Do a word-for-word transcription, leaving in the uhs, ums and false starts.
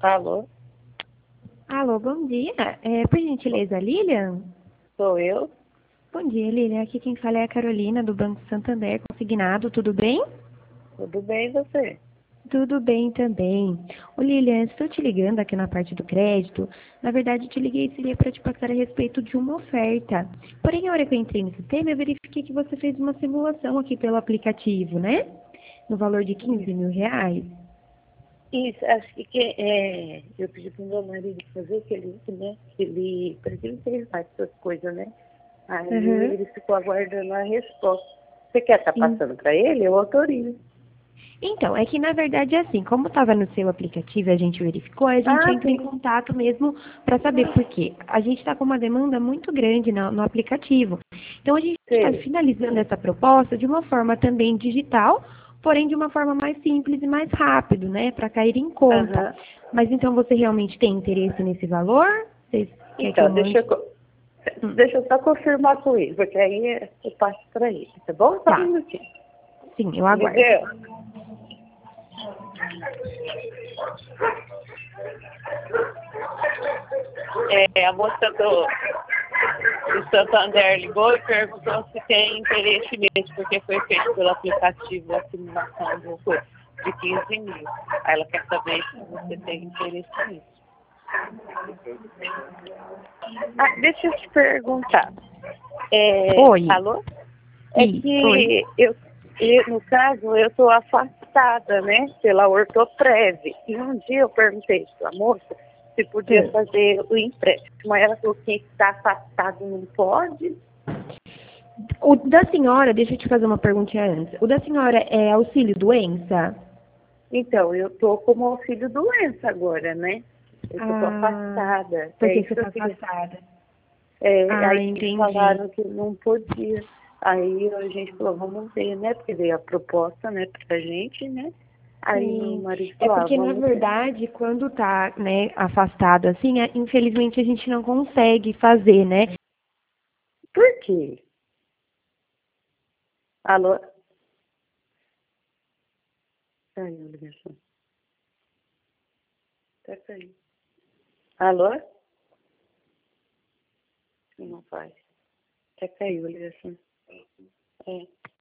Alô, Alô, bom dia. É, por gentileza, Lilian? sou eu? Bom dia, Lilian. Aqui quem fala é a Carolina, do Banco Santander Consignado. Tudo bem? Tudo bem, e você? Tudo bem também. Ô, Lilian, estou te ligando aqui na parte do crédito. Na verdade, te liguei seria para te passar a respeito de uma oferta. Porém, a hora que eu entrei no sistema, eu verifiquei que você fez uma simulação aqui pelo aplicativo, né? No valor de quinze mil reais. Isso, acho que, que é, eu pedi para o meu marido fazer, que ele, né, que ele, para que ele fez mais essas coisas, né? Aí Aham. ele ficou aguardando a resposta. Você quer estar Sim. passando para ele? Eu autorizo. Então, é que na verdade é assim, como estava no seu aplicativo e a gente verificou, a gente Ah, entra em sim. contato mesmo para saber por quê. A gente está com uma demanda muito grande no, no aplicativo. Então, a gente está Sei. finalizando essa proposta de uma forma também digital, porém de uma forma mais simples e mais rápido, né, para cair em conta. Aham. Mas então, você realmente tem interesse nesse valor? Você quer que eu Então, deixa eu, mande? co- Hum, deixa eu só confirmar com ele, porque aí eu passo para ele, tá bom? Só um tá, minutinho. sim, eu Ele aguardo. deu. É, a moça do, do Santander ligou e perguntou se tem interesse mesmo, porque foi feito pelo aplicativo a simulação do, de quinze mil. Aí ela quer saber se você tem interesse nisso. Ah, deixa eu te perguntar. É, Oi, alô? É I, oi. que eu, eu, no caso, eu estou afastada, né, pela Ortoprev. E um dia eu perguntei para a moça se podia Ah. fazer o empréstimo. Ela falou que quem está afastado não pode. O da senhora, deixa eu te fazer uma perguntinha antes. O da senhora é auxílio doença? Então, eu estou como auxílio doença agora, né? Eu estou Ah, afastada. É porque isso você que eu está queria. afastada. É, Ah, aí eles entendi. falaram que não podia. Aí a gente falou, vamos ver, né? Porque veio a proposta, né, pra gente, né? Aí meu Sim. marido É falou, ah, porque, na vamos. verdade, quando tá, né, afastado assim, é- infelizmente a gente não consegue fazer, né? Por quê? Alô? Caiu a ligação. Até caiu. Alô? Não faz. Até caiu a ligação. É.